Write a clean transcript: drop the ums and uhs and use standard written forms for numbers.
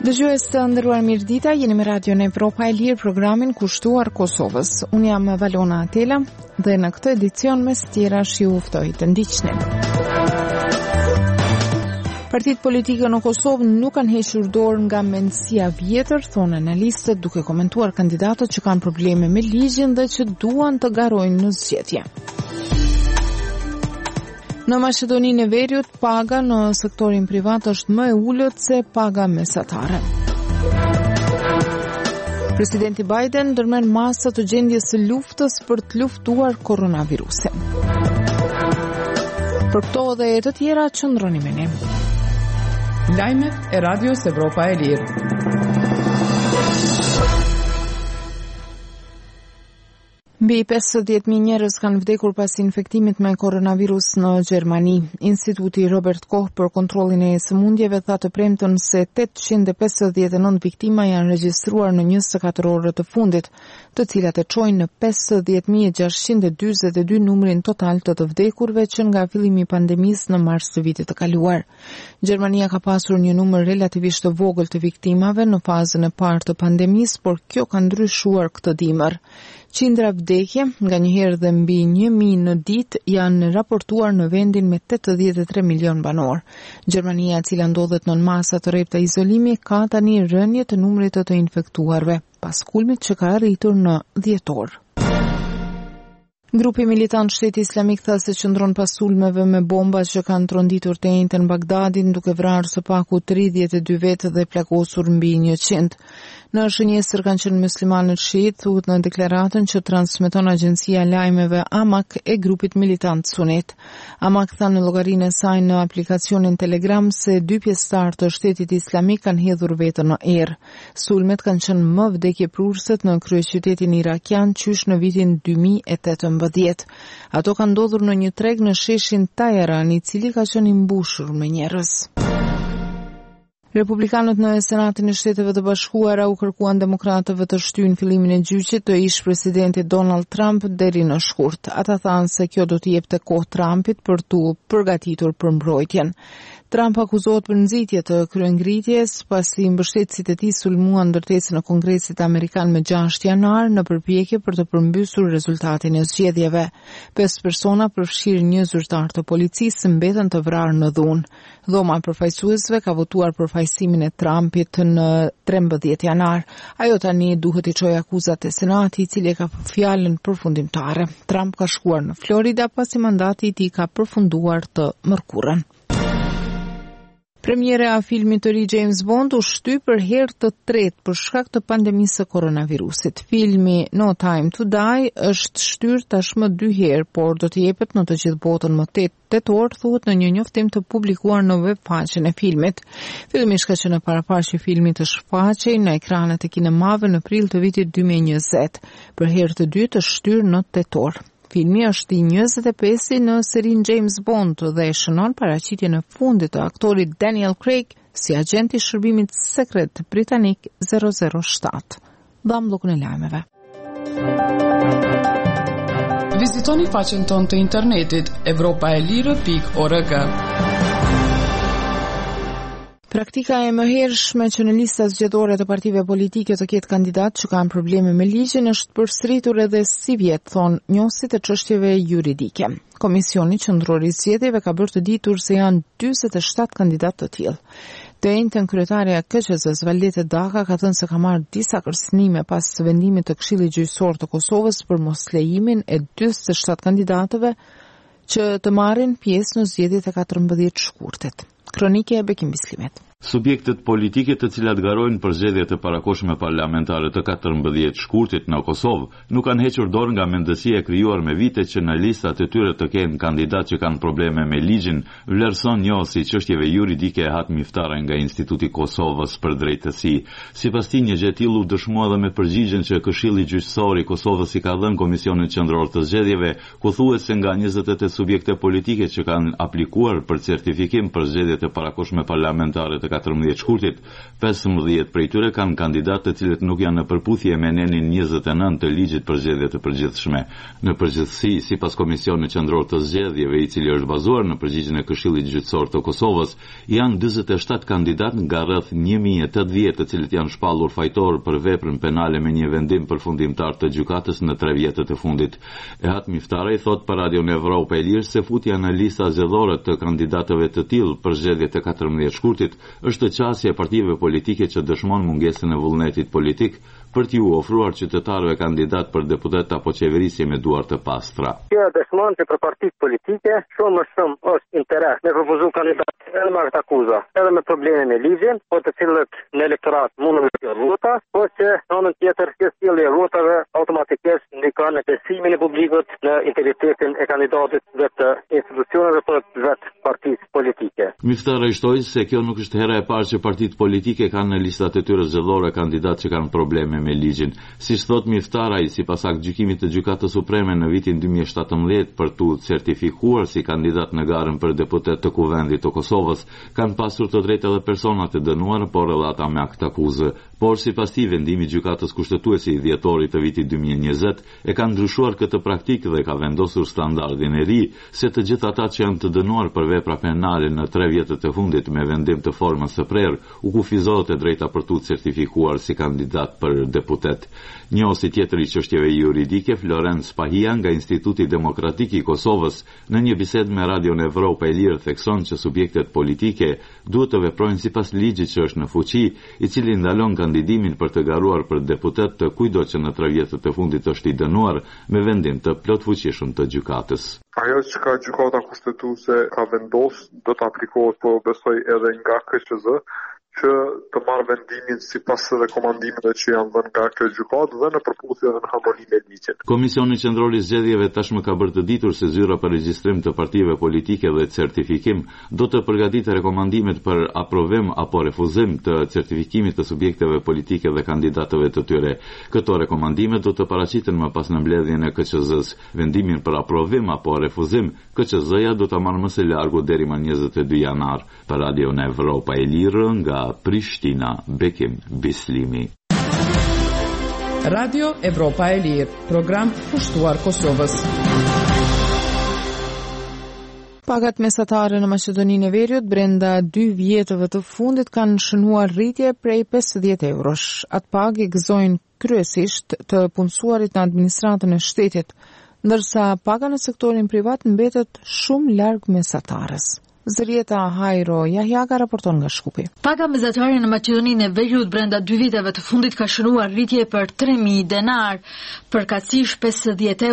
Dëgjues të nderuar, mirëdita, jeni me Radion Evropa e Lirë, programin kushtuar Kosovës. Unë jam Valona Atela dhe në këtë edicion mes tjera ju ftoj të ndiqni. Partitë politike në Kosovë nuk kanë hequr dorë nga mendësia vjetër, thonë analistët, duke komentuar kandidatët që kanë probleme me ligjin dhe që duan të garojnë në zgjedhje. Në Maqedoninë e Veriut, paga në sektorin privat është më e ulët se paga mesatare. Presidenti Biden ndërmerr masa të gjendjes së luftës për të luftuar koronavirusin. Për këto dhe të tjera, qëndroni me ne. Lajmet e Radios Evropa e Lirë. Mbi 50.000 njerëz kanë vdekur pas infektimit me koronavirus në Gjermani. Instituti Robert Koch për kontrollin e sëmundjeve tha të premtën se 859 viktima janë regjistruar në 24 orët të fundit, të cilat e çojnë në 50.642 numrin total të vdekurve që nga fillimi i pandemisë në mars të vitit të kaluar. Gjermania ka pasur një numër relativisht të vogël të viktimave në fazën e parë të pandemisë, por kjo ka ndryshuar këtë dimër. Qindra vdekje, nga njëherë dhe mbi 1.000 në ditë, janë raportuar në vendin me 83 milion banor. Gjermania, e cila ndodhet në masa të rreptë të izolimi, ka tani rënje të numrit të infektuarve, pas kulmit që ka arritur në 10 orë. Grupi militant Shteti Islamik tha se qëndron pas sulmeve me bomba që kanë tronditur të njëjtën Bagdadin, duke vrarë së paku 32 vetë dhe plagosur mbi 100. Në shënjesër kanë qenë muslimanët shiit, thuhet në deklaratën që transmeton agjencia lajmeve Amak e grupit militant Sunet. Amak tha në llogarinë e saj në aplikacionin Telegram se 2 pjesëtar të Shtetit Islamik kanë hedhur vetën në erë. Sulmet kanë qenë më vdekjeprurëse në kryeqytetin irakian qysh në vitin 2018. Ato kanë ndodhur në një treg në sheshin Tajran, i cili ka qenë i mbushur me njerëz. Republikanët në Senatin e Shteteve të Bashkuara u kërkuan demokratëve të shtyjnë fillimin e gjyqit të ish presidentit Donald Trump deri në shkurt. Ata thanë se kjo do të jepte kohë Trumpit për tu përgatitur për mbrojtjen. Trump akuzohet për nxitje të kryengritjes pasi mbështetësit e tij sulmuan ndërtesën e Kongresit Amerikan me 6 janar në përpjekje për të përmbysur rezultatin e zgjedhjeve. 5 persona, përfshirë një zyrtar të policisë, mbeten të vrarë në dhunë. Dhoma e përfaqësuesve ka votuar për fajsimin e Trumpit në 13 janar. Ajo tani duhet i çojë akuzat e Senati, i cili ka fjalën përfundimtare. Trump ka shkuar në Florida pasi mandati i tij ka përfunduar të mërkurën. Premiera e filmit të ri James Bond u shty për herë të tretë për shkak të pandemisë së koronavirusit. Filmi No Time to Die është shtyr tashmë 2 herë, por do të jepet në të gjithë botën më 8 tetor, thuhet në një njoftim të publikuar në webfaqen e filmit. Filmi ka qenë parapaqe filmit të shfaqej në ekranet e kinemave në prill të vitit 2020. Për herë të dytë është shtyr në tetor. Filmi është i 25 në serin James Bond dhe shënon paraqitjen e fundit të aktorit Daniel Craig si agenti i shërbimit sekret britanik 007. Dham bllokun e lajmeve. Vizitoni faqen tonë të internetit evropaelire.org. Praktika e mëhershme që në lista zgjedhore të partive politike të ketë kandidat që kanë probleme me ligjin është përsëritur edhe si vjet, thonë njohësit e çështjeve juridike. Komisioni Qendror i Zgjedhjeve ka bërë të ditur se janë 47 kandidatë të tillë. Të njëjtën kryetaria e KQZ-s Valdete Daka ka thënë se ka marrë disa kërcënime pas vendimit të Këshillit Gjyqësor të Kosovës për moslejimin e 47 kandidatëve që të marrin pjesë në zgjedhjet e 14 shkurtit. Kronike e Bekim Bislimet. Subjektet politike të cilat garojnë për zgjedhjet e parakohshme parlamentare të 14 shkurtit në Kosovë nuk kanë hequr dorë nga mendësia e krijuar me vite që në listat e tyre të kenë kandidatë që kanë probleme me ligjin, vlerëson njohësi çështjeve juridike e hatmiftare nga Instituti i Kosovës për drejtësi. Sipas tij, një gjë e tillë u dëshmua edhe me përgjigjen që Këshilli Gjyqësor i Kosovës i ka dhënë Komisionit Qendror të Zgjedhjeve, ku thuhet se nga 28 subjekte politike që kanë aplikuar për certifikim për zgjedhjet e parakohshme parlamentare të të 14 shkurtit. 15 prej tyre kanë kandidatë të cilët nuk janë në përputhje me nenin 29 të ligjit për zgjedhje të përgjithshme. Në përgjithësi, sipas Komisionit Qendror të Zgjedhjeve, i cili është bazuar në përgjigjen e Këshillit Gjyqësor të Kosovës, janë 47 kandidatë nga rreth 1080 të cilët janë shpallur fajtor për veprën penale me një vendim përfundimtar të gjykatës në 3 vjetët e fundit. Ehat Miftaraj thot për Radio Evropa e Lirë se futja në lista zgjedhore të kandidatëve të tillë për zgjedhjet e 14 shkurtit është qasje e partive politike që dëshmon mungesën e vullnetit politik për t'ju ofruar qytetarëve kandidat për deputet apo qeverisje me duar të pastra. Kjo dëshmon që për partitë politike shumë është interes me propozu kandidat edhe me këtë akuzë, edhe me probleme me ligjin, po të cilët në elektorat mundën me kjo rruta, po që në anën tjetër kjo sjellje e rrutave automatikisht ndikon në besimin e publikut në integritetin e kandidatit dhe të institucioneve për vetë partisë politike. Miftaraj shtoi se kjo nuk është hera e parë që partitë politike kanë në listat e tyre zgjedhore kandidatë që kanë probleme me ligjin. Siç thot Miftaraj, sipas gjykimit të Gjykatës Supreme në vitin 2017 për tu certifikuar si kandidat në garën për deputet të Kuvendit të Kosovës, kanë pasur të drejtë edhe personat e dënuar, por edhe ata me akt akuzë. Por sipas tij, vendimi i Gjykatës Kushtetuese i dhjetorit të vitit 2020 e ka ndryshuar këtë praktikë dhe ka vendosur standardin e ri se të gjithë ata që janë të dënuar për vepra penale në 3 vjetët e fundit me vendim të formës së prerë, u kufizohet e drejta për tu certifikuar si kandidat për deputet. Njohësi tjetër i çështjeve juridike, Florence Pahia nga Instituti Demokratik i Kosovës, në një bisedë me Radio Evropa e Lirë thekson që subjektet politike duhet të veprojnë sipas ligjit që është në fuqi, i cili ndalon kandidimin për të garuar për deputet të kujdo që në 3 vjetët e fundit është i dënuar me vendim të plotfuqishëm të gjykatës. Ajo që ka gjykata kushtetuese ka vendosur do të aplikohet, po besoj edhe nga KQZ që të marrë vendimin sipas rekomandimeve që janë dhënë nga kjo gjykatë dhe në përputhje dhe në harmoni me ligjin. Komisioni Qendror i Zgjedhjeve tashmë ka bërë të ditur se zyra për regjistrim të partive politike dhe certifikim do të përgatitë rekomandimet për aprovim apo refuzim të certifikimit të subjekteve politike dhe kandidatëve të tyre. Këto rekomandime do të paraqiten më pas në mbledhjen e KQZ-s. Vendimin për aprovim apo refuzim, KQZ-ja do ta marrë më së largu deri më 22 janar. Për Radio Evropa e Lirë nga Prishtina, Bekim Bislimi. Radio Evropa e Lirë, program pushtuar Kosovës. Pagat mesatare në Maqedoninë e Veriut brenda 2 vjetëve të fundit kanë shënuar rritje prej 50 eurosh. Atë pagë gëzojnë kryesisht të punësuarit në administratën e shtetit, ndërsa paga në sektorin privat mbetet shumë larg mesatarës. Zërieta Hajro Jahjaga raporton nga Shkupi. Paga mesatare në Maqedoninë e Veriut brenda 2 viteve të fundit ka shënuar rritje për 3.000 denar, përkatësisht 50 euro